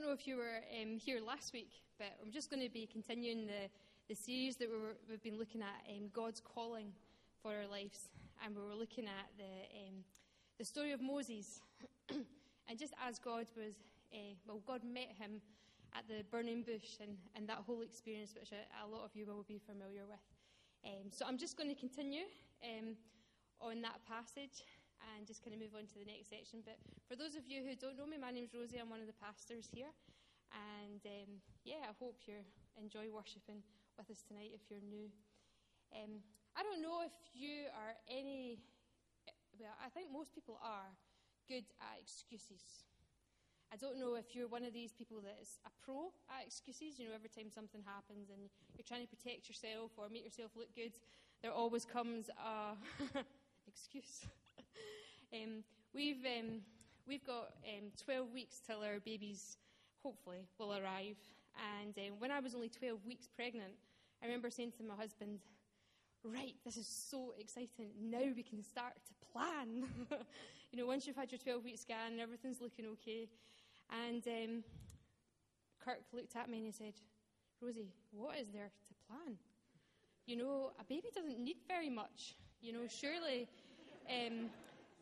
know if you were here last week, but I'm just going to be continuing the series that we've been looking at, God's calling for our lives. And we were looking at the story of Moses. And just as God was, God met him at the burning bush and that whole experience, which a lot of you will be familiar with. So I'm just going to continue on that passage and just kind of move on to the next section. But for those of you who don't know me, my name's Rosie. I'm one of the pastors here. And I hope you enjoy worshipping with us tonight if you're new. I don't know if you are I think most people are good at excuses. I don't know if you're one of these people that is a pro at excuses. You know, every time something happens and you're trying to protect yourself or make yourself look good, there always comes a excuse. We've got 12 weeks till our babies, hopefully, will arrive. And when I was only 12 weeks pregnant, I remember saying to my husband, right, this is so exciting. Now we can start to plan. Once you've had your 12-week scan and everything's looking okay. And Kirk looked at me and he said, Rosie, what is there to plan? A baby doesn't need very much. Surely they're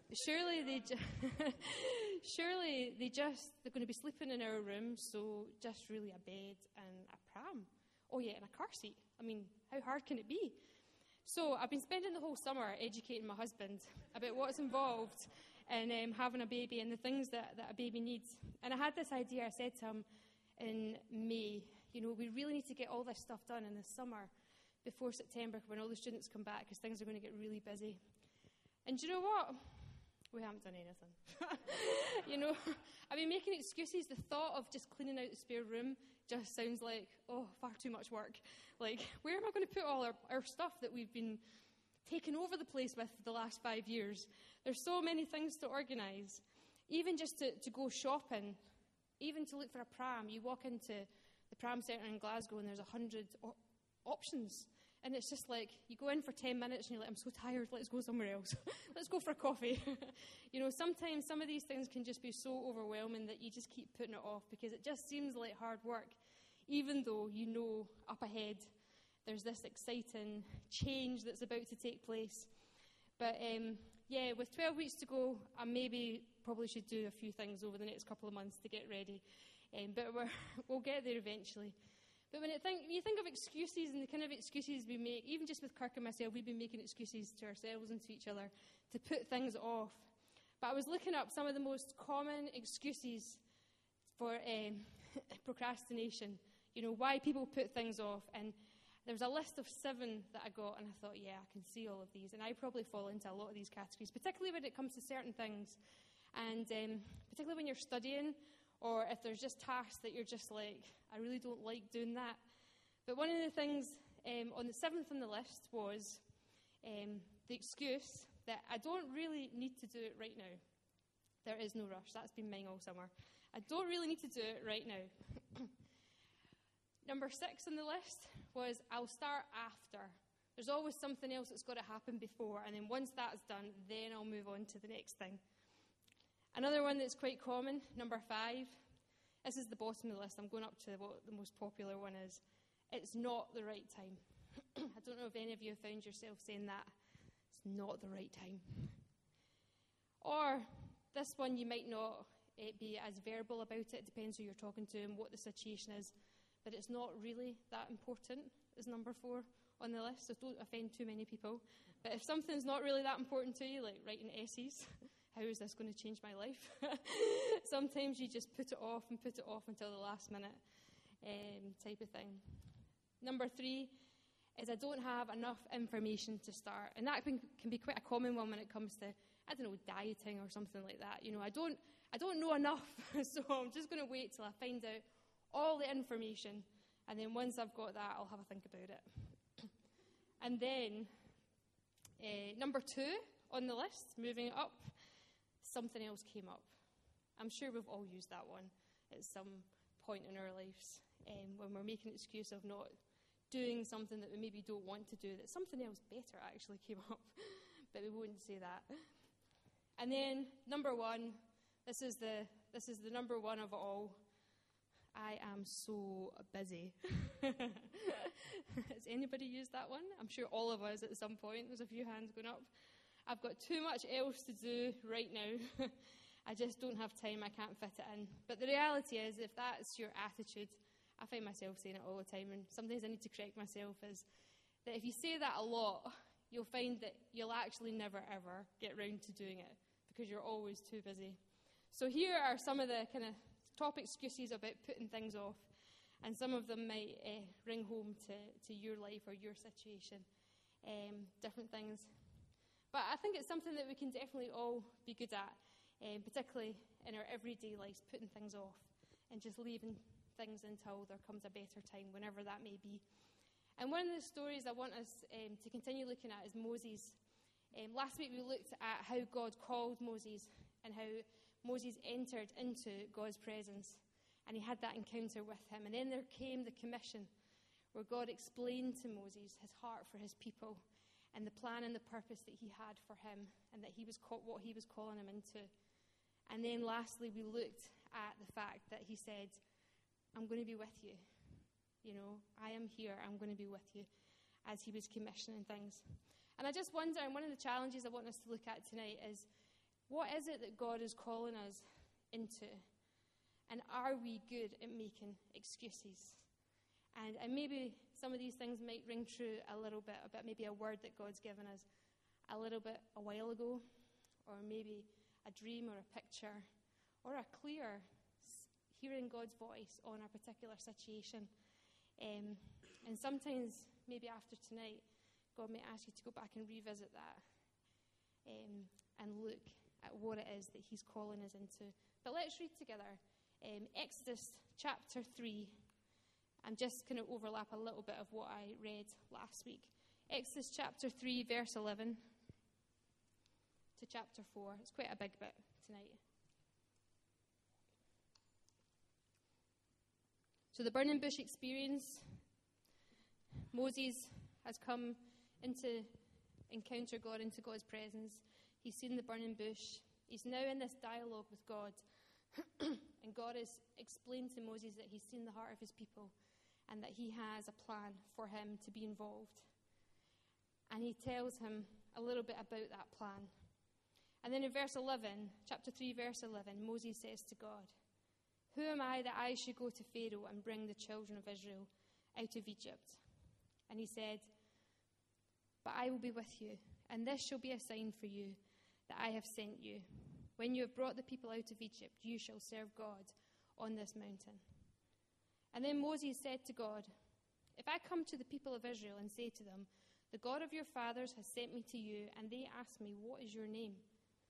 going to be sleeping in our room, so just really a bed and a pram. Oh yeah, and a car seat. I mean, how hard can it be? So I've been spending the whole summer educating my husband about what's involved in having a baby and the things that a baby needs. And I had this idea. I said to him in May, we really need to get all this stuff done in the summer before September when all the students come back, because things are going to get really busy. And do you know what? We haven't done anything. I've been making excuses. The thought of just cleaning out the spare room just sounds like, far too much work. Like, where am I going to put all our stuff that we've been taking over the place with for the last 5 years? There's so many things to organise. Even just to go shopping, even to look for a pram. You walk into the pram centre in Glasgow and there's 100 options. And it's just like, you go in for 10 minutes and you're like, I'm so tired, let's go somewhere else. Let's go for a coffee. Sometimes some of these things can just be so overwhelming that you just keep putting it off because it just seems like hard work, even though up ahead there's this exciting change that's about to take place. But with 12 weeks to go, I probably should do a few things over the next couple of months to get ready. But we'll get there eventually. But when you think of excuses and the kind of excuses we make, even just with Kirk and myself, we've been making excuses to ourselves and to each other to put things off. But I was looking up some of the most common excuses for procrastination, why people put things off. And there was a list of 7 that I got, and I thought, I can see all of these. And I probably fall into a lot of these categories, particularly when it comes to certain things. And particularly when you're studying, or if there's just tasks that you're just like, I really don't like doing that. But one of the things on the 7th on the list was the excuse that I don't really need to do it right now. There is no rush. That's been mine all summer. I don't really need to do it right now. Number 6 on the list was I'll start after. There's always something else that's got to happen before, and then once that's done, then I'll move on to the next thing. Another one that's quite common, number 5, this is the bottom of the list. I'm going up to what the most popular one is. It's not the right time. I don't know if any of you have found yourself saying that. It's not the right time. Or this one, you might not be as verbal about it. It depends who you're talking to and what the situation is. But it's not really that important, is number 4 on the list. So don't offend too many people. But if something's not really that important to you, like writing essays, how is this going to change my life? Sometimes you just put it off until the last minute type of thing. Number 3 is I don't have enough information to start. And that can be quite a common one when it comes to, dieting or something like that. I don't know enough, so I'm just going to wait till I find out all the information. And then once I've got that, I'll have a think about it. And then number 2 on the list, moving up, something else came up. I'm sure we've all used that one at some point in our lives when we're making an excuse of not doing something that we maybe don't want to do, that something else better actually came up, but we wouldn't say that. And then number 1, this is the number 1 of it all. I am so busy. Has anybody used that one? I'm sure all of us at some point. There's a few hands going up. I've got too much else to do right now. I just don't have time. I can't fit it in. But the reality is, if that's your attitude, I find myself saying it all the time, and sometimes I need to correct myself, is that if you say that a lot, you'll find that you'll actually never, ever get round to doing it because you're always too busy. So here are some of the kind of top excuses about putting things off, and some of them might ring home to your life or your situation, different things. But I think it's something that we can definitely all be good at, particularly in our everyday lives, putting things off and just leaving things until there comes a better time, whenever that may be. And one of the stories I want us to continue looking at is Moses. Last week we looked at how God called Moses and how Moses entered into God's presence, and he had that encounter with him. And then there came the commission, where God explained to Moses his heart for his people and the plan and the purpose that he had for him, and that he was what he was calling him into. And then lastly, we looked at the fact that he said, I'm going to be with you. You know, I am here, I'm going to be with you, as he was commissioning things. And I just wonder, and one of the challenges I want us to look at tonight is, what is it that God is calling us into? And are we good at making excuses? And maybe some of these things might ring true a little bit about maybe a word that God's given us a little bit a while ago, or maybe a dream or a picture, or a clear hearing God's voice on a particular situation. And sometimes, maybe after tonight, God may ask you to go back and revisit that and look at what it is that he's calling us into. But let's read together Exodus chapter 3, and just kind of overlap a little bit of what I read last week. Exodus chapter 3, verse 11 to chapter 4. It's quite a big bit tonight. So the burning bush experience, Moses has come into encounter God, into God's presence. He's seen the burning bush. He's now in this dialogue with God. And God has explained to Moses that he's seen the heart of his people and that he has a plan for him to be involved. And he tells him a little bit about that plan. And then in verse 11, chapter 3, verse 11, Moses says to God, "Who am I that I should go to Pharaoh and bring the children of Israel out of Egypt?" And he said, "But I will be with you, and this shall be a sign for you that I have sent you. When you have brought the people out of Egypt, you shall serve God on this mountain." And then Moses said to God, "If I come to the people of Israel and say to them, 'The God of your fathers has sent me to you,' and they ask me, 'What is your name?'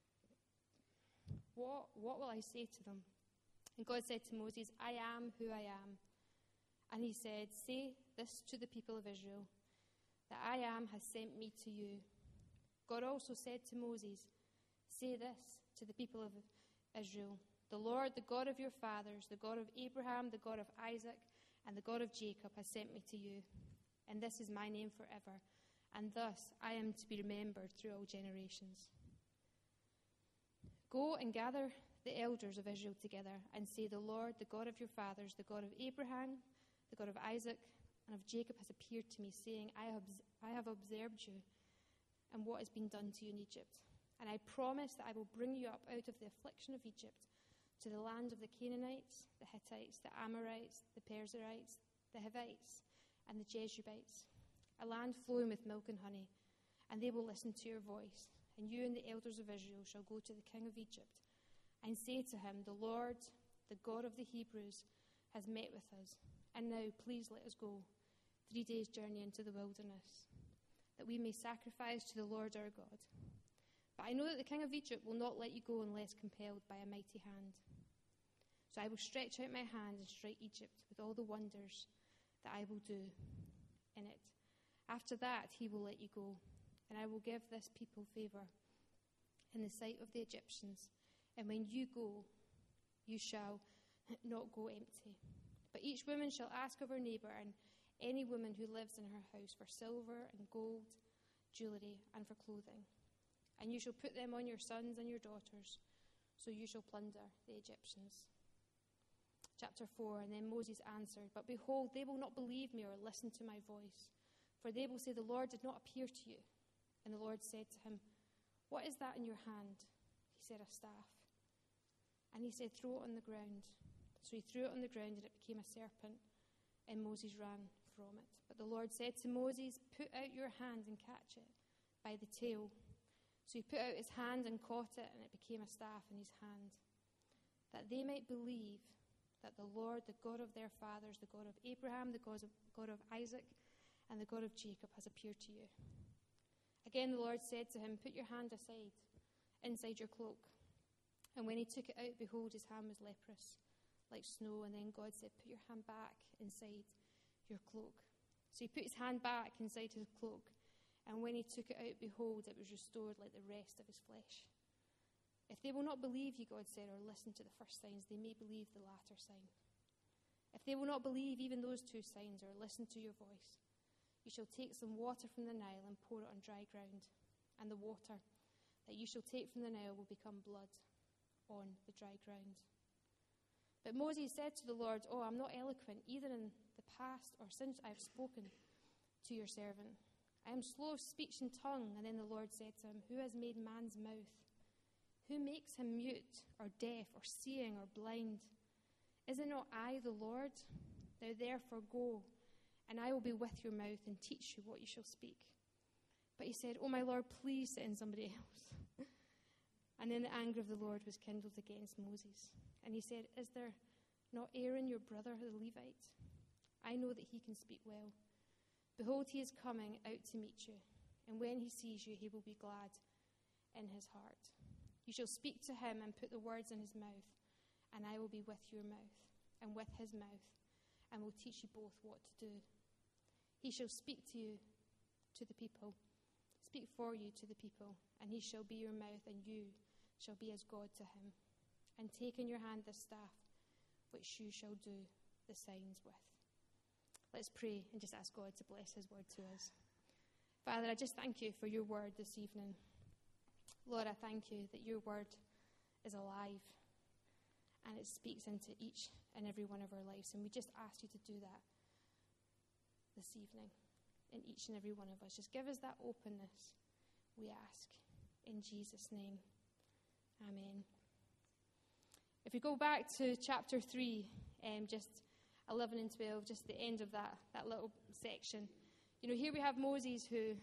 What will I say to them?" And God said to Moses, "I am who I am." And he said, "Say this to the people of Israel, that I am has sent me to you." God also said to Moses, "Say this to the people of Israel, the Lord, the God of your fathers, the God of Abraham, the God of Isaac, and the God of Jacob has sent me to you. And this is my name forever, and thus I am to be remembered through all generations. Go and gather the elders of Israel together and say, the Lord, the God of your fathers, the God of Abraham, the God of Isaac, and of Jacob has appeared to me, saying, I have observed you and what has been done to you in Egypt. And I promise that I will bring you up out of the affliction of Egypt to the land of the Canaanites, the Hittites, the Amorites, the Perizzites, the Hivites, and the Jebusites, a land flowing with milk and honey. And they will listen to your voice. And you and the elders of Israel shall go to the king of Egypt and say to him, the Lord, the God of the Hebrews, has met with us. And now please let us go 3 days' journey into the wilderness, that we may sacrifice to the Lord our God. But I know that the king of Egypt will not let you go unless compelled by a mighty hand. So I will stretch out my hand and strike Egypt with all the wonders that I will do in it. After that he will let you go, and I will give this people favor in the sight of the Egyptians. And when you go, you shall not go empty. But each woman shall ask of her neighbor and any woman who lives in her house for silver and gold, jewelry, and for clothing. And you shall put them on your sons and your daughters, so you shall plunder the Egyptians. Chapter 4, and then Moses answered, "But behold, they will not believe me or listen to my voice, for they will say, 'The Lord did not appear to you.' And the Lord said to him, 'What is that in your hand?' He said, 'A staff.' And he said, 'Throw it on the ground.' So he threw it on the ground, and it became a serpent, and Moses ran from it. But the Lord said to Moses, 'Put out your hand and catch it by the tail.' So he put out his hand and caught it, and it became a staff in his hand, that they might believe that the Lord, the God of their fathers, the God of Abraham, the God of Isaac, and the God of Jacob, has appeared to you." Again the Lord said to him, "Put your hand aside, inside your cloak." And when he took it out, behold, his hand was leprous, like snow. And then God said, "Put your hand back inside your cloak." So he put his hand back inside his cloak, and when he took it out, behold, it was restored like the rest of his flesh. "If they will not believe you," God said, "or listen to the first signs, they may believe the latter sign. If they will not believe even those two signs or listen to your voice, you shall take some water from the Nile and pour it on dry ground, and the water that you shall take from the Nile will become blood on the dry ground." But Moses said to the Lord, "Oh, I'm not eloquent, either in the past or since I have spoken to your servant. I am slow of speech and tongue." And then the Lord said to him, "Who has made man's mouth? Who makes him mute or deaf or seeing or blind? Is it not I, the Lord? Now therefore go, and I will be with your mouth and teach you what you shall speak." But he said, "Oh, my Lord, please send somebody else." And then the anger of the Lord was kindled against Moses. And he said, "Is there not Aaron, your brother, the Levite? I know that he can speak well. Behold, he is coming out to meet you, and when he sees you, he will be glad in his heart. You shall speak to him and put the words in his mouth, and I will be with your mouth and with his mouth, and will teach you both what to do. He shall speak to you, to the people, speak for you to the people, and he shall be your mouth, and you shall be as God to him. And take in your hand the staff, which you shall do the signs with." Let's pray and just ask God to bless his word to us. Father, I just thank you for your word this evening. Lord, I thank you that your word is alive and it speaks into each and every one of our lives. And we just ask you to do that this evening in each and every one of us. Just give us that openness, we ask. In Jesus' name, amen. If we go back to chapter 3, just 11 and 12, just the end of that little section. You know, here we have Moses who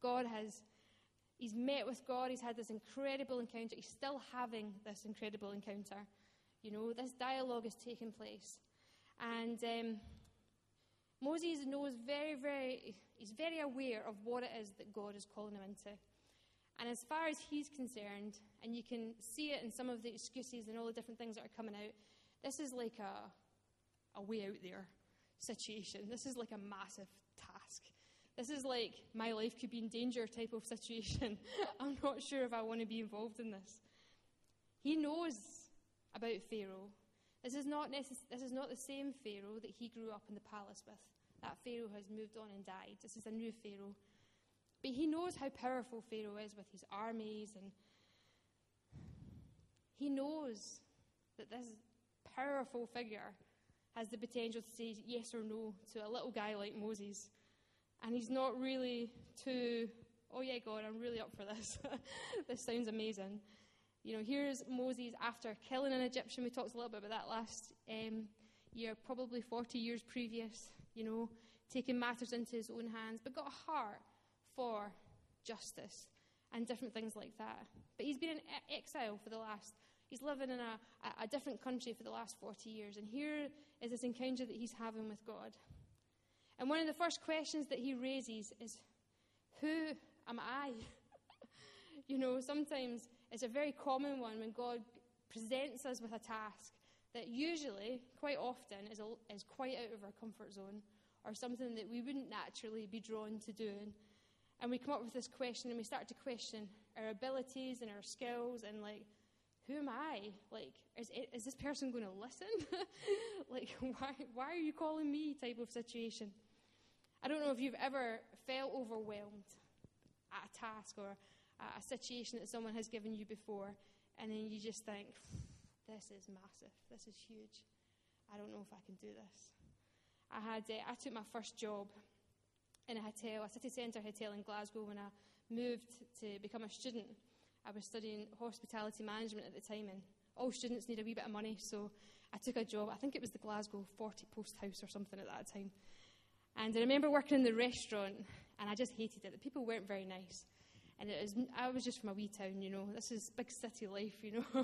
he's met with God, he's had this incredible encounter, he's still having this incredible encounter. You know, this dialogue is taking place. And Moses knows he's very aware of what it is that God is calling him into. And as far as he's concerned, and you can see it in some of the excuses and all the different things that are coming out, this is like a way out there situation. This is like a massive task. This is like my life could be in danger type of situation. I'm not sure if I want to be involved in this. He knows about Pharaoh. This is not the same Pharaoh that he grew up in the palace with. That Pharaoh has moved on and died. This is a new Pharaoh. But he knows how powerful Pharaoh is with his armies, and he knows that this powerful figure has the potential to say yes or no to a little guy like Moses. And he's not really too, "Oh yeah, God, I'm really up for this." This sounds amazing. You know, here's Moses after killing an Egyptian. We talked a little bit about that last year, probably 40 years previous, you know, taking matters into his own hands, but got a heart for justice and different things like that. But he's been in exile he's living in a different country for the last 40 years. And here is this encounter that he's having with God. And one of the first questions that he raises is, "Who am I?" You know, sometimes it's a very common one when God presents us with a task that usually, quite often, is quite out of our comfort zone, or something that we wouldn't naturally be drawn to doing. And we come up with this question, and we start to question our abilities and our skills, and like, who am I? Like, is this person going to listen? Like, why are you calling me type of situation? I don't know if you've ever felt overwhelmed at a task or a situation that someone has given you before, and then you just think, this is massive, this is huge. I don't know if I can do this. I took my first job in a city centre hotel in Glasgow when I moved to become a student. I was studying hospitality management at the time, and all students need a wee bit of money, so I took a job. I think it was the Glasgow 40 Post House or something at that time. And I remember working in the restaurant, and I just hated it. The people weren't very nice. And I was just from a wee town, This is big city life,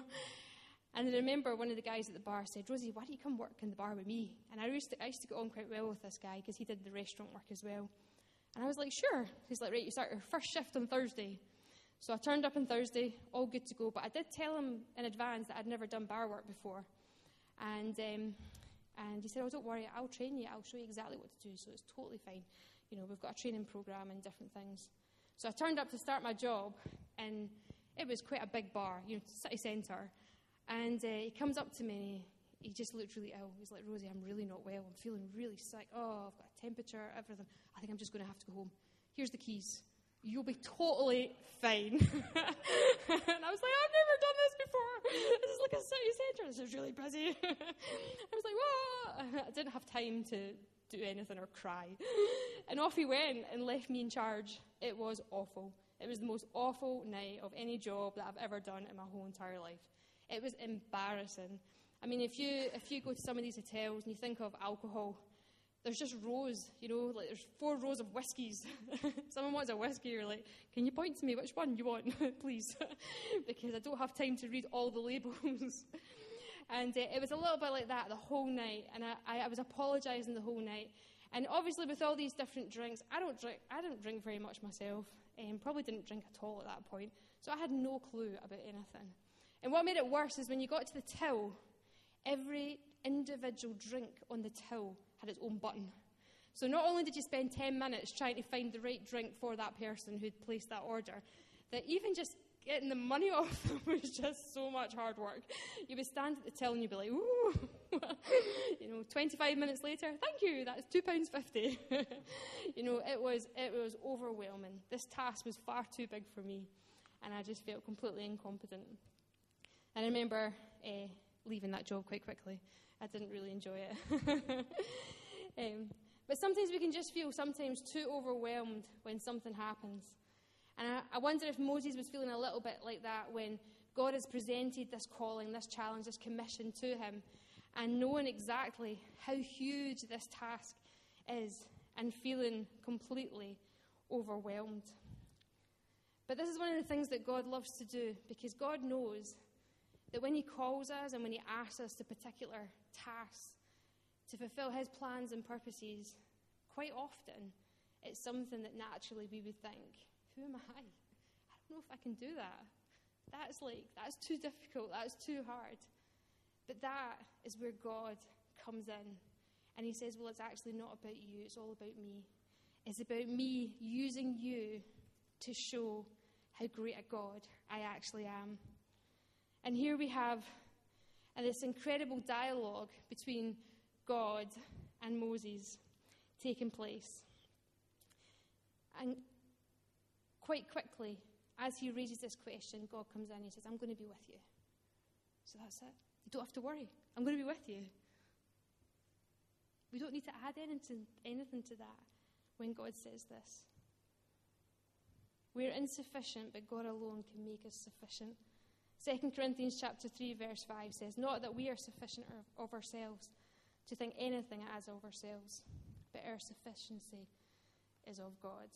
And I remember one of the guys at the bar said, "Rosie, why don't you come work in the bar with me?" And I used to get on quite well with this guy because he did the restaurant work as well. And I was like, "Sure." He's like, "Right, you start your first shift on Thursday." So I turned up on Thursday, all good to go. But I did tell him in advance that I'd never done bar work before. And he said, "Oh, don't worry, I'll train you. I'll show you exactly what to do. So it's totally fine. We've got a training program and different things." So I turned up to start my job, and it was quite a big bar, city centre. And he comes up to me, he just looked really ill. He's like, "Rosie, I'm really not well. I'm feeling really sick. Oh, I've got a temperature, everything. I think I'm just going to have to go home. Here's the keys. You'll be totally fine." And I was like, "I've never done this before. This is like a city centre. This is really busy." I was like, "What?" I didn't have time to do anything or cry. And off he went and left me in charge. It was awful. It was the most awful night of any job that I've ever done in my whole entire life. It was embarrassing. I mean, if you go to some of these hotels and you think of alcohol, there's just rows, like there's 4 rows of whiskies. Someone wants a whiskey, you're like, "Can you point to me which one you want, please?" Because I don't have time to read all the labels. And it was a little bit like that the whole night, and I was apologising the whole night. And obviously with all these different drinks, I didn't drink very much myself, and probably didn't drink at all at that point, so I had no clue about anything. And what made it worse is when you got to the till, every individual drink on the till had its own button. So not only did you spend 10 minutes trying to find the right drink for that person who'd placed that order, that even just getting the money off them was just so much hard work. You would stand at the till and you'd be like, "Ooh," 25 minutes later, "Thank you, that's £2.50. It was overwhelming. This task was far too big for me, and I just felt completely incompetent. And I remember leaving that job quite quickly. I didn't really enjoy it. But sometimes we can just feel sometimes too overwhelmed when something happens. And I wonder if Moses was feeling a little bit like that when God has presented this calling, this challenge, this commission to him, and knowing exactly how huge this task is and feeling completely overwhelmed. But this is one of the things that God loves to do, because God knows that when he calls us and when he asks us to particular tasks to fulfill his plans and purposes, quite often it's something that naturally we would think, "Who am I? I don't know if I can do that. That's too difficult, that's too hard." But that is where God comes in, and he says, "Well, it's actually not about you, it's all about me. It's about me using you to show how great a God I actually am." And here we have this incredible dialogue between God and Moses taking place. And quite quickly, as he raises this question, God comes in and he says, "I'm going to be with you." So that's it. You don't have to worry. I'm going to be with you. We don't need to add anything to that when God says this. We're insufficient, but God alone can make us sufficient. 2 Corinthians chapter 3, verse 5 says, "Not that we are sufficient of ourselves to think anything as of ourselves, but our sufficiency is of God."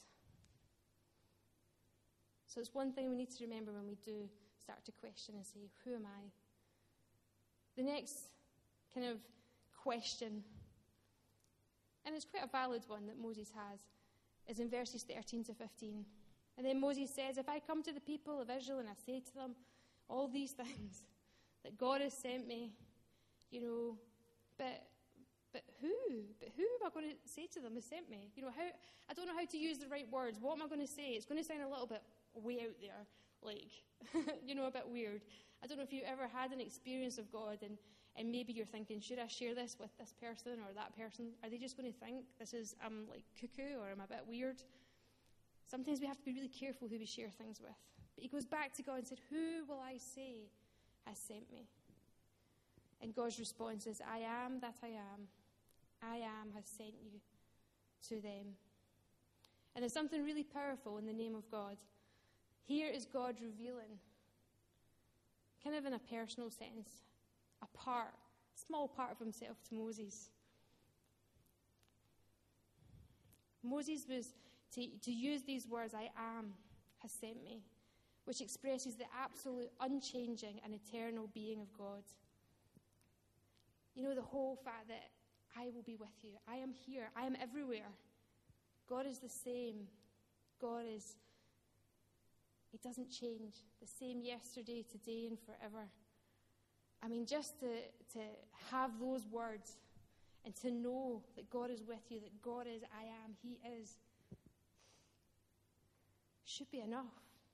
So it's one thing we need to remember when we do start to question and say, "Who am I?" The next kind of question, and it's quite a valid one that Moses has, is in verses 13 to 15. And then Moses says, "If I come to the people of Israel and I say to them all these things, that God has sent me, but who? But who am I going to say to them has sent me? I don't know how to use the right words. What am I going to say? It's going to sound a little bit way out there, a bit weird. I don't know if you ever had an experience of God and maybe you're thinking, should I share this with this person or that person? Are they just going to think this is, cuckoo, or I'm a bit weird?" Sometimes we have to be really careful who we share things with. But he goes back to God and said, "Who will I say has sent me?" And God's response is, I am that I am. I am has sent you to them. And there's something really powerful in the name of God. Here is God revealing, kind of in a personal sense, a small part of himself to Moses. Moses was to use these words, I am, has sent me, which expresses the absolute, unchanging and eternal being of God. You know, the whole fact that I will be with you. I am here. I am everywhere. God is the same. He doesn't change. The same yesterday, today, and forever. I mean, just to have those words and to know that God is with you, that God is, I am, he is, should be enough.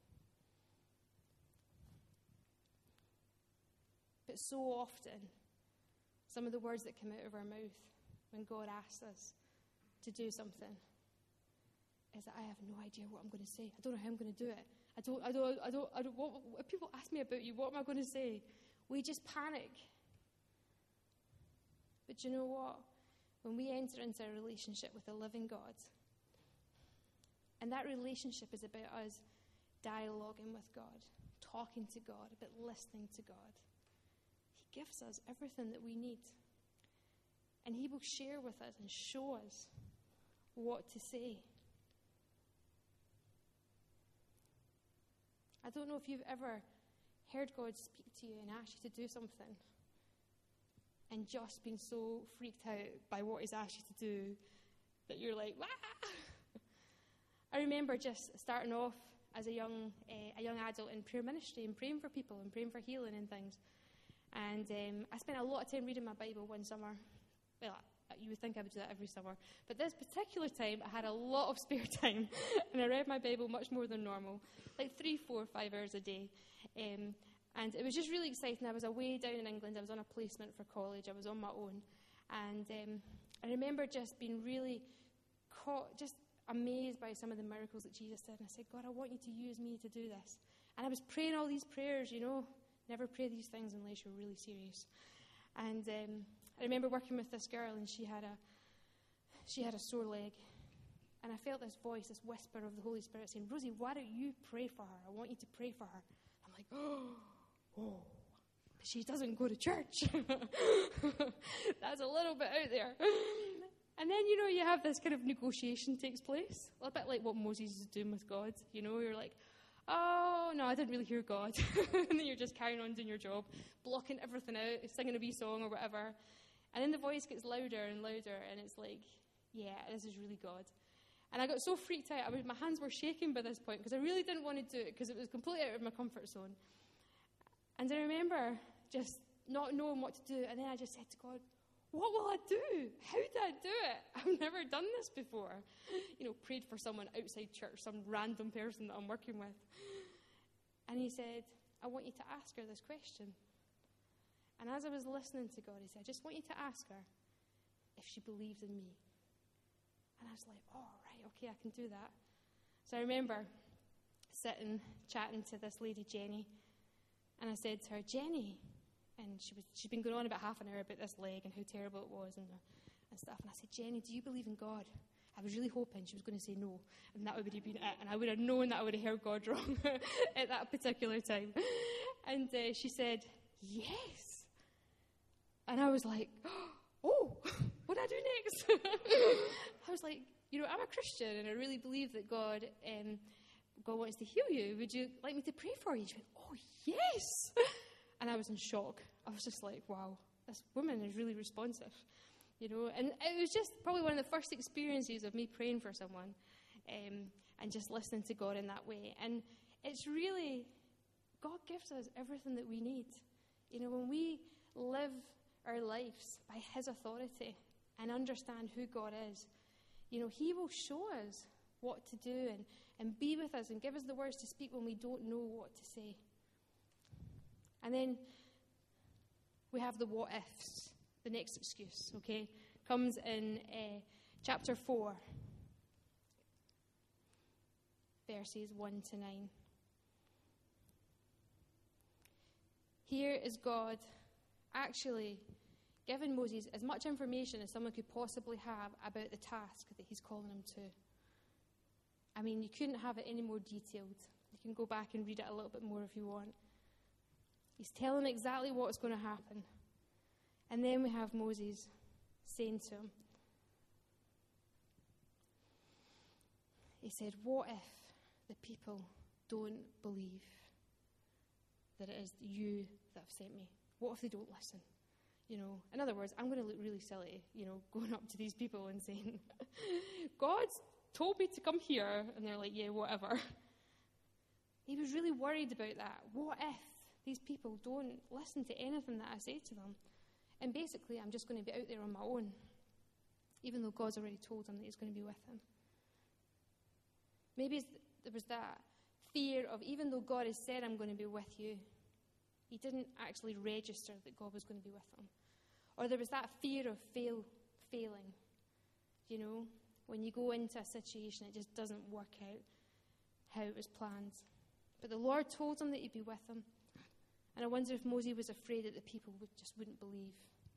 But so often, some of the words that come out of our mouth when God asks us to do something is that I have no idea what I'm going to say. I don't know how I'm going to do it. I don't, what, if people ask me about you, what am I going to say? We just panic. But you know what? When we enter into a relationship with a living God, and that relationship is about us dialoguing with God, talking to God, about listening to God, he gives us everything that we need. And he will share with us and show us what to say. I don't know if you've ever heard God speak to you and ask you to do something and just been so freaked out by what he's asked you to do that you're like, wah! I remember just starting off as a young adult in prayer ministry and praying for people and praying for healing and things. And I spent a lot of time reading my Bible one summer. Well, you would think I would do that every summer. But this particular time, I had a lot of spare time. And I read my Bible much more than normal. Like 3, 4, 5 hours a day. And it was just really exciting. I was away down in England. I was on a placement for college. I was on my own. And I remember just being really just amazed by some of the miracles that Jesus did. And I said, God, I want you to use me to do this. And I was praying all these prayers, you know. Never pray these things unless you're really serious. And I remember working with this girl, and she had a sore leg. And I felt this voice, this whisper of the Holy Spirit saying, Rosie, why don't you pray for her? I want you to pray for her. I'm like, oh, but she doesn't go to church. That's a little bit out there. And then, you know, you have this kind of negotiation takes place. A bit like what Moses is doing with God. You know, you're like, oh, no, I didn't really hear God. And then you're just carrying on doing your job, blocking everything out, singing a wee song or whatever. And then the voice gets louder and louder, and it's like, yeah, this is really God. And I got so freaked out. My hands were shaking by this point because I really didn't want to do it because it was completely out of my comfort zone. And I remember just not knowing what to do. And then I just said to God, what will I do? How do I do it? I've never done this before. You know, prayed for someone outside church, some random person that I'm working with. And he said, I want you to ask her this question. And as I was listening to God, he said, I just want you to ask her if she believes in me. And I was like, oh, right, okay, I can do that. So I remember sitting, chatting to this lady, Jenny. And I said to her, Jenny, and she'd been going on about half an hour about this leg and how terrible it was and stuff. And I said, Jenny, do you believe in God? I was really hoping she was going to say no. And that would have been it. And I would have known that I would have heard God wrong at that particular time. And she said, yes. And I was like, oh, what do I do next? I was like, you know, I'm a Christian and I really believe that God wants to heal you. Would you like me to pray for you? She went, oh, yes. And I was in shock. I was just like, wow, this woman is really responsive, you know. And it was just probably one of the first experiences of me praying for someone and just listening to God in that way. And it's really, God gives us everything that we need. You know, when we live our lives by his authority and understand who God is, you know, he will show us what to do and be with us and give us the words to speak when we don't know what to say. And then we have the what ifs, the next excuse, okay? Comes in chapter 4, verses 1 to 9. Here is God actually given Moses as much information as someone could possibly have about the task that he's calling him to. I mean, you couldn't have it any more detailed. You can go back and read it a little bit more if you want. He's telling exactly what's going to happen. And then we have Moses saying to him, he said, what if the people don't believe that it is you that have sent me? What if they don't listen? In other words, I'm going to look really silly, going up to these people and saying, God's told me to come here. And they're like, yeah, whatever. He was really worried about that. What if these people don't listen to anything that I say to them? And basically, I'm just going to be out there on my own, even though God's already told him that he's going to be with him. Maybe there was that fear of, even though God has said, I'm going to be with you, he didn't actually register that God was going to be with him. Or there was that fear of failing. When you go into a situation, it just doesn't work out how it was planned. But the Lord told him that he'd be with him. And I wonder if Moses was afraid that the people wouldn't believe.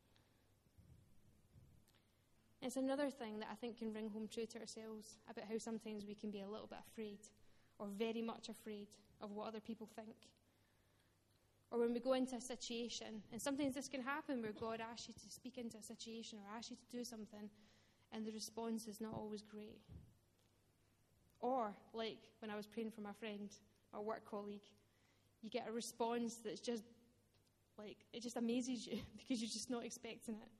It's another thing that I think can ring home true to ourselves about how sometimes we can be a little bit afraid, or very much afraid of what other people think. Or when we go into a situation, and sometimes this can happen where God asks you to speak into a situation or asks you to do something, and the response is not always great. Or, like when I was praying for my friend, my work colleague, you get a response that's just, it just amazes you because you're just not expecting it.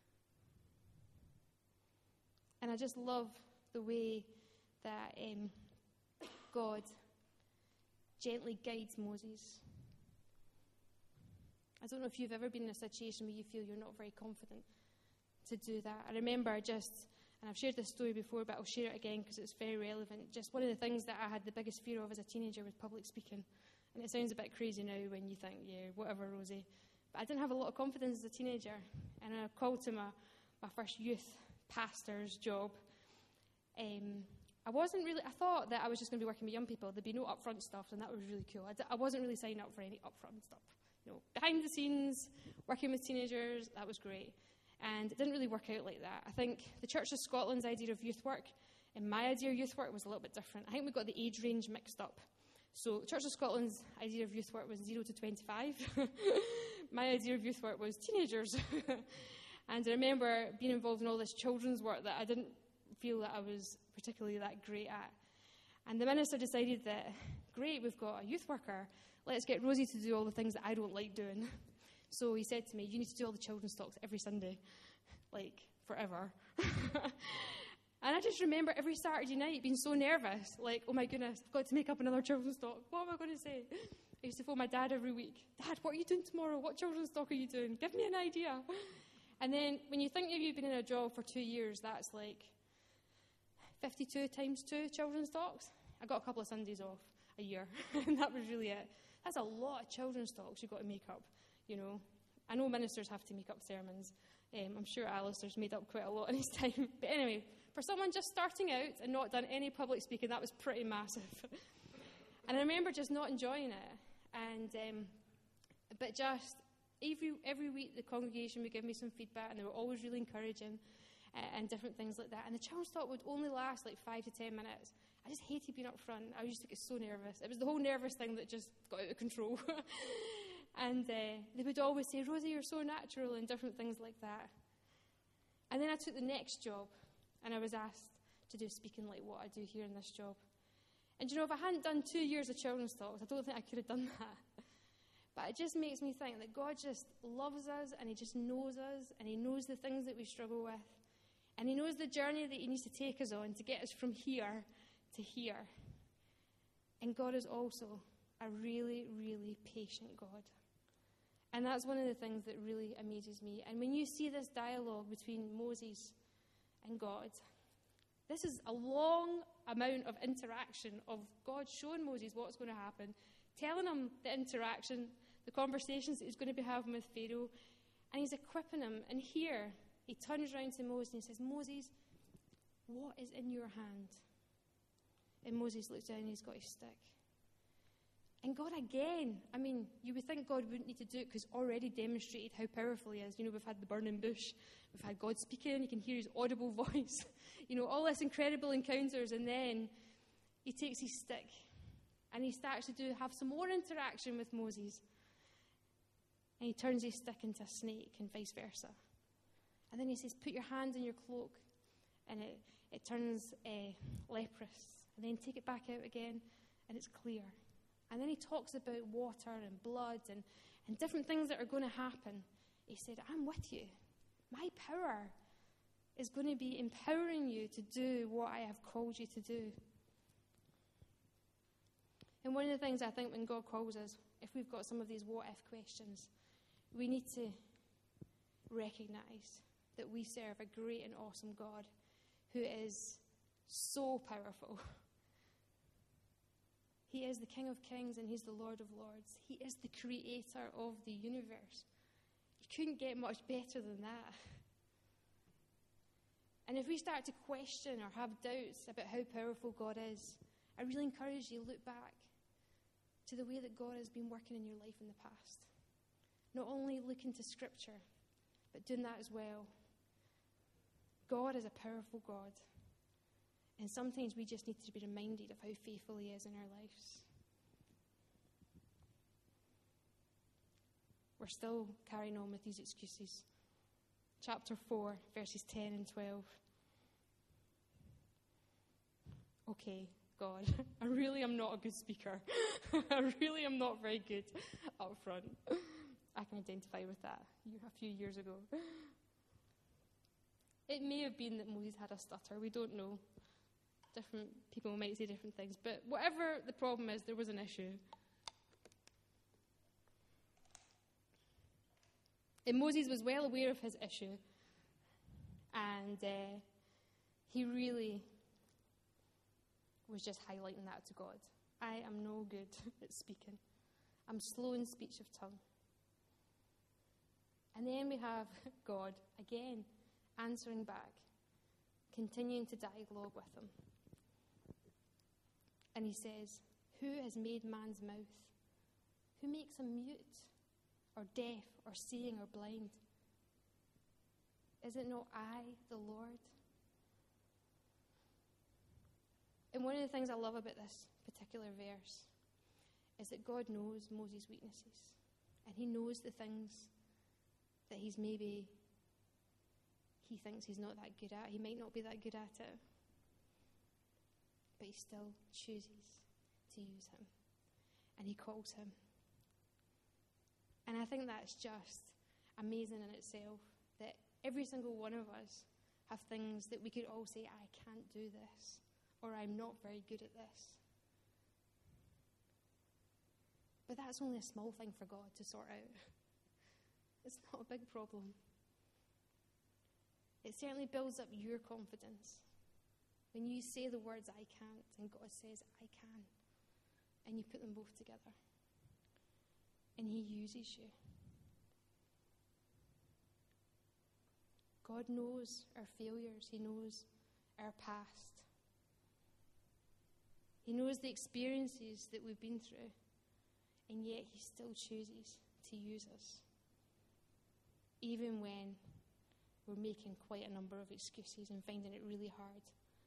And I just love the way that God gently guides Moses. I don't know if you've ever been in a situation where you feel you're not very confident to do that. I remember and I've shared this story before, but I'll share it again because it's very relevant. Just one of the things that I had the biggest fear of as a teenager was public speaking. And it sounds a bit crazy now when you think, yeah, whatever, Rosie. But I didn't have a lot of confidence as a teenager. And I called to my first youth pastor's job. I thought that I was just going to be working with young people. There'd be no upfront stuff, and that was really cool. I wasn't really signing up for any upfront stuff. Behind the scenes, working with teenagers, that was great. And it didn't really work out like that. I think the Church of Scotland's idea of youth work and my idea of youth work was a little bit different. I think we got the age range mixed up. So the Church of Scotland's idea of youth work was 0 to 25. My idea of youth work was teenagers. And I remember being involved in all this children's work that I didn't feel that I was particularly that great at. And the minister decided that, great, we've got a youth worker. Let's get Rosie to do all the things that I don't like doing. So he said to me, you need to do all the children's talks every Sunday, forever. And I just remember every Saturday night being so nervous, oh my goodness, I've got to make up another children's talk. What am I going to say? I used to phone my dad every week. Dad, what are you doing tomorrow? What children's talk are you doing? Give me an idea. And then when you think you've been in a job for 2 years, that's 52 times 2 children's talks. I got a couple of Sundays off a year, and that was really it. That's a lot of children's talks you've got to make up, I know ministers have to make up sermons. I'm sure Alistair's made up quite a lot in his time. But anyway, for someone just starting out and not done any public speaking, that was pretty massive. And I remember just not enjoying it. And but just every week the congregation would give me some feedback, and they were always really encouraging and different things like that. And the children's talk would only last 5 to 10 minutes. I just hated being up front. I used to get so nervous. It was the whole nervous thing that just got out of control. And they would always say, Rosie, you're so natural, and different things like that. And then I took the next job, and I was asked to do speaking like what I do here in this job. And if I hadn't done 2 years of children's talks, I don't think I could have done that. But it just makes me think that God just loves us, and he just knows us, and he knows the things that we struggle with. And he knows the journey that he needs to take us on to get us from here to here. And God is also a really, really patient God. And that's one of the things that really amazes me. And when you see this dialogue between Moses and God, this is a long amount of interaction of God showing Moses what's going to happen, telling him the interaction, the conversations that he's going to be having with Pharaoh, and he's equipping him. And here, he turns around to Moses and he says, Moses, what is in your hand? And Moses looks down and he's got his stick. And God again, I mean, you would think God wouldn't need to do it because already demonstrated how powerful he is. You know, we've had the burning bush. We've had God speaking. You can hear his audible voice. You know, all this incredible encounters. And then he takes his stick and he starts to have some more interaction with Moses. And he turns his stick into a snake and vice versa. And then he says, put your hand in your cloak. And it turns leprous. And then take it back out again and it's clear. And then he talks about water and blood and different things that are going to happen. He said, I'm with you. My power is going to be empowering you to do what I have called you to do. And one of the things I think when God calls us, if we've got some of these what-if questions, we need to recognize that we serve a great and awesome God who is so powerful. He is the King of Kings and he's the Lord of Lords. He is the creator of the universe. You couldn't get much better than that. And if we start to question or have doubts about how powerful God is, I really encourage you to look back to the way that God has been working in your life in the past. Not only look into Scripture, but doing that as well. God is a powerful God. And sometimes we just need to be reminded of how faithful he is in our lives. We're still carrying on with these excuses. Chapter 4, verses 10 and 12. Okay, God, I really am not a good speaker. I really am not very good up front. I can identify with that a few years ago. It may have been that Moses had a stutter. We don't know. Different people might say different things. But whatever the problem is, there was an issue. And Moses was well aware of his issue. And he really was just highlighting that to God. I am no good at speaking. I'm slow in speech of tongue. And then we have God, again, answering back, continuing to dialogue with him. And he says, who has made man's mouth? Who makes him mute, or deaf, or seeing, or blind? Is it not I, the Lord? And one of the things I love about this particular verse is that God knows Moses' weaknesses. And he knows the things that he thinks he's not that good at. He might not be that good at it. But he still chooses to use him. And he calls him. And I think that's just amazing in itself, that every single one of us have things that we could all say, I can't do this, or I'm not very good at this. But that's only a small thing for God to sort out. It's not a big problem. It certainly builds up your confidence when you say the words, I can't, and God says, I can. And you put them both together. And he uses you. God knows our failures. He knows our past. He knows the experiences that we've been through. And yet he still chooses to use us. Even when we're making quite a number of excuses and finding it really hard.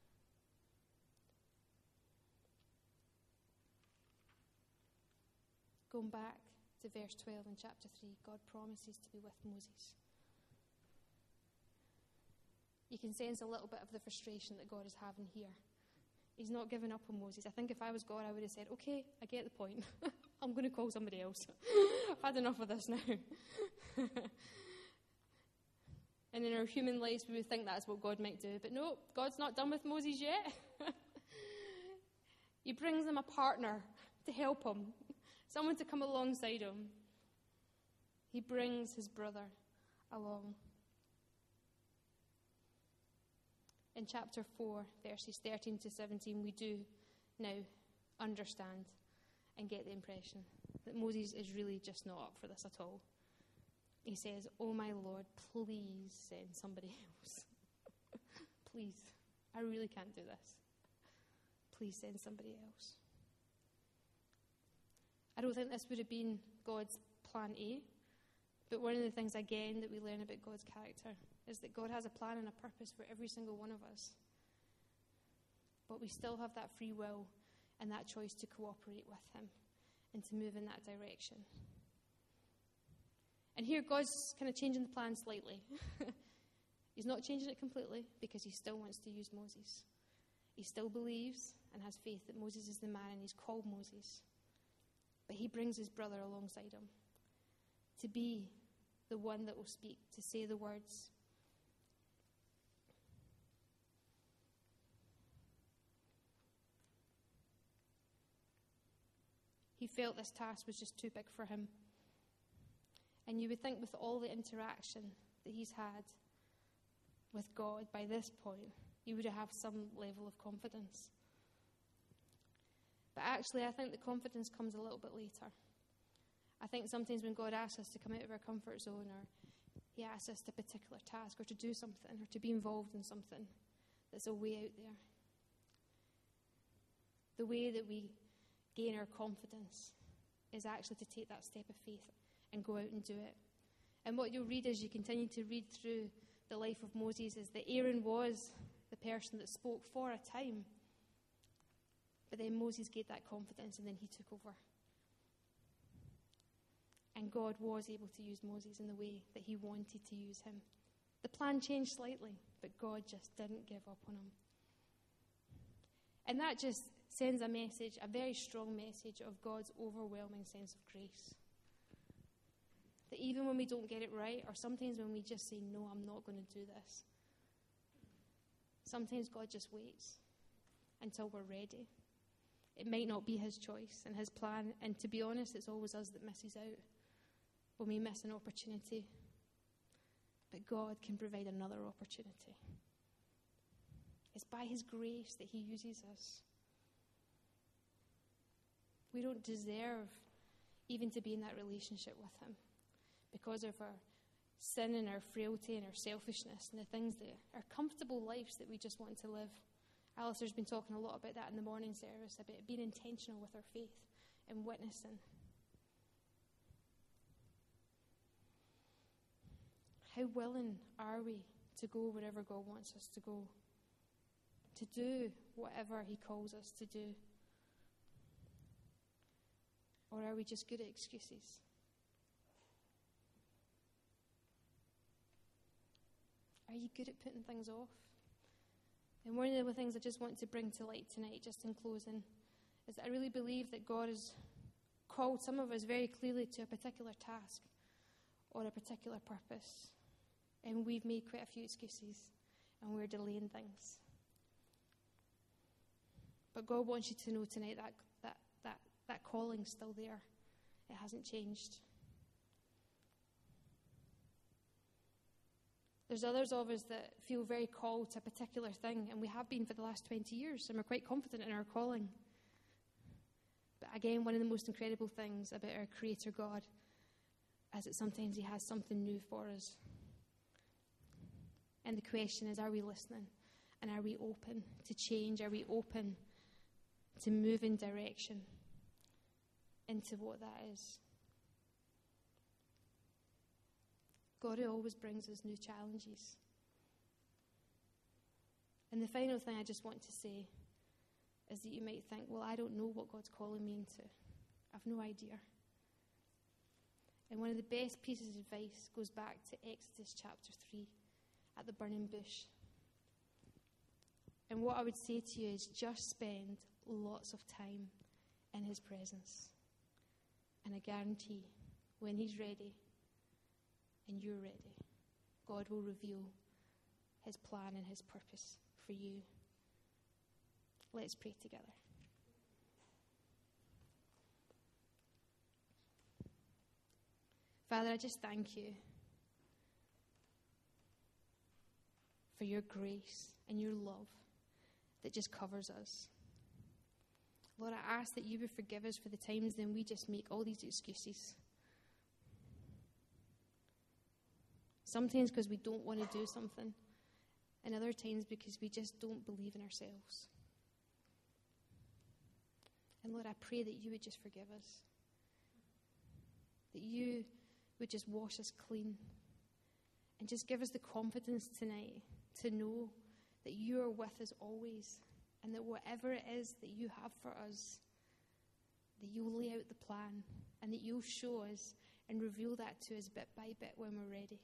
Going back to verse 12 in chapter 3, God promises to be with Moses. You can sense a little bit of the frustration that God is having here. He's not giving up on Moses. I think if I was God, I would have said, okay, I get the point. I'm going to call somebody else. I've had enough of this now. And in our human lives, we would think that's what God might do. But no, God's not done with Moses yet. He brings him a partner to help him, someone to come alongside him. He brings his brother along. In chapter 4, verses 13 to 17, we do now understand and get the impression that Moses is really just not up for this at all. He says, oh my Lord, please send somebody else. Please, I really can't do this. Please send somebody else. I don't think this would have been God's plan A. But one of the things, again, that we learn about God's character is that God has a plan and a purpose for every single one of us. But we still have that free will and that choice to cooperate with him and to move in that direction. And here God's kind of changing the plan slightly. He's not changing it completely because he still wants to use Moses. He still believes and has faith that Moses is the man and he's called Moses. But he brings his brother alongside him to be the one that will speak, to say the words. He felt this task was just too big for him. And you would think with all the interaction that he's had with God by this point, he would have some level of confidence. But actually, I think the confidence comes a little bit later. I think sometimes when God asks us to come out of our comfort zone, or he asks us to a particular task, or to do something, or to be involved in something that's a way out there, the way that we gain our confidence is actually to take that step of faith and go out and do it. And what you'll read as you continue to read through the life of Moses is that Aaron was the person that spoke for a time, but then Moses gave that confidence and then he took over. And God was able to use Moses in the way that he wanted to use him. The plan changed slightly, but God just didn't give up on him. And that just sends a message, a very strong message of God's overwhelming sense of grace. That even when we don't get it right, or sometimes when we just say, no, I'm not going to do this, sometimes God just waits until we're ready. It might not be his choice and his plan, and to be honest, it's always us that misses out when we miss an opportunity. But God can provide another opportunity. It's by his grace that he uses us. We don't deserve even to be in that relationship with him because of our sin and our frailty and our selfishness and the things that are comfortable lives that we just want to live. Alistair's been talking a lot about that in the morning service, about being intentional with our faith and witnessing. How willing are we to go wherever God wants us to go? To do whatever he calls us to do? Or are we just good at excuses? Are you good at putting things off? And one of the things I just want to bring to light tonight, just in closing, is that I really believe that God has called some of us very clearly to a particular task or a particular purpose. And we've made quite a few excuses and we're delaying things. But God wants you to know tonight that calling's still there. It hasn't changed. There's others of us that feel very called to a particular thing, and we have been for the last 20 years, and we're quite confident in our calling. But again, one of the most incredible things about our Creator God is that sometimes he has something new for us. And the question is, are we listening? And are we open to change? Are we open to move in direction into what that is? God always brings us new challenges. And the final thing I just want to say is that you might think, well, I don't know what God's calling me into. I've no idea. And one of the best pieces of advice goes back to Exodus chapter 3 at the burning bush. And what I would say to you is just spend lots of time in his presence. And I guarantee when he's ready and you're ready, God will reveal his plan and his purpose for you. Let's pray together. Father, I just thank you for your grace and your love that just covers us. Lord, I ask that you would forgive us for the times then we just make all these excuses. Sometimes because we don't want to do something, and other times because we just don't believe in ourselves. And Lord, I pray that you would just forgive us. that you would just wash us clean and just give us the confidence tonight to know that you are with us always, and that whatever it is that you have for us, that you'll lay out the plan and that you'll show us and reveal that to us bit by bit when we're ready.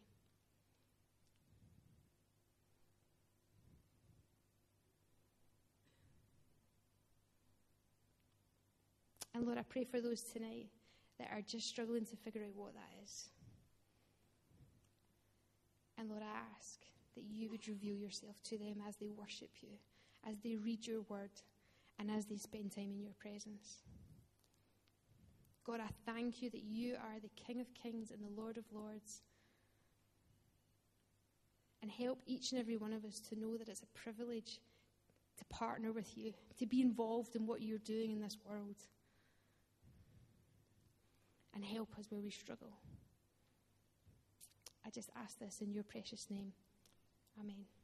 And Lord, I pray for those tonight that are just struggling to figure out what that is. And Lord, I ask that you would reveal yourself to them as they worship you, as they read your word, and as they spend time in your presence. God, I thank you that you are the King of Kings and the Lord of Lords. And help each and every one of us to know that it's a privilege to partner with you, to be involved in what you're doing in this world. And help us where we struggle. I just ask this in your precious name. Amen.